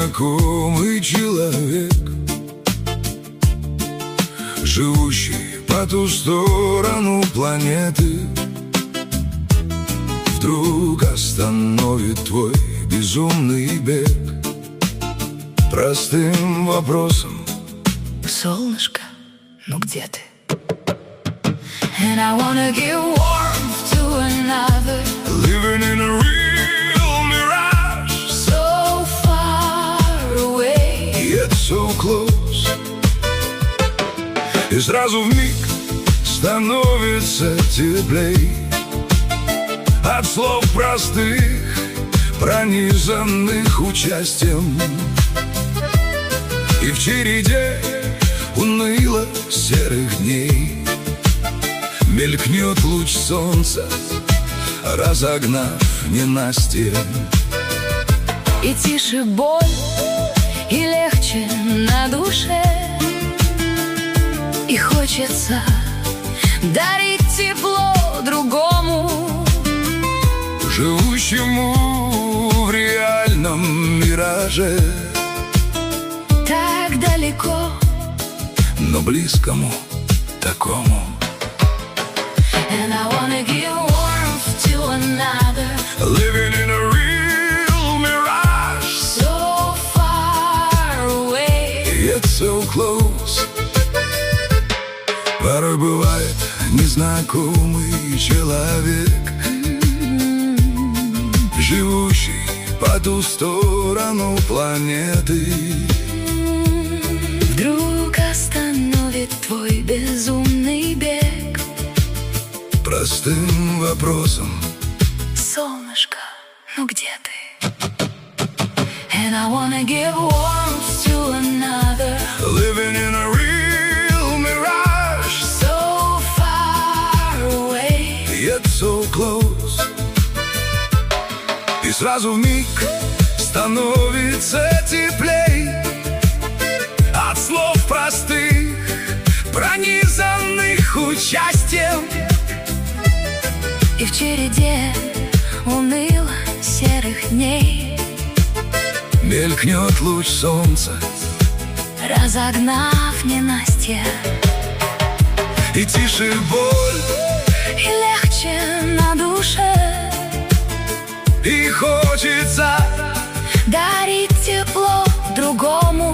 незнакомый человек, живущий по ту сторону планеты, вдруг остановит твой безумный бег простым вопросом: солнышко, ну где ты? And I wanna give warmth to another, living in a real mirage, so far away, yet so close. И сразу вмиг становится теплей от слов простых, пронизанных участием. И в череде уныло серых дней мелькнет луч солнца, разогнав ненастье. и тише боль, и легче на душе, и хочется дарить тепло другому, живущему в реальном мираже, так далеко, но близкому такому. And I wanna give warmth to another, Living in a real mirage, so far away, yet so close. Порой бывает незнакомый человек, живущий по ту сторону планеты, вдруг остановит твой безумный бег простым вопросом: солнышко, ну где ты? And I wanna give warmth to another, living in a real mirage, so far away, yet so close. И сразу вмиг становится теплей от слов простых, пронизанных участием. и в череде уныло серых дней Мелькнет луч солнца, разогнав ненастье, и тише боль, и легче на душе, и хочется дарить тепло другому,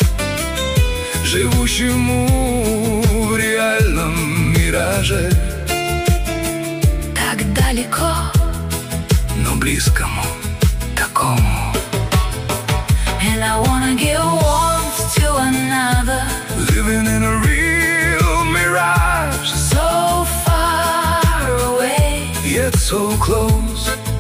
живущему в реальном мираже, так далеко, но близкому такому. And I wanna give warmth to another, Living in a real mirage, so far away, yet so close.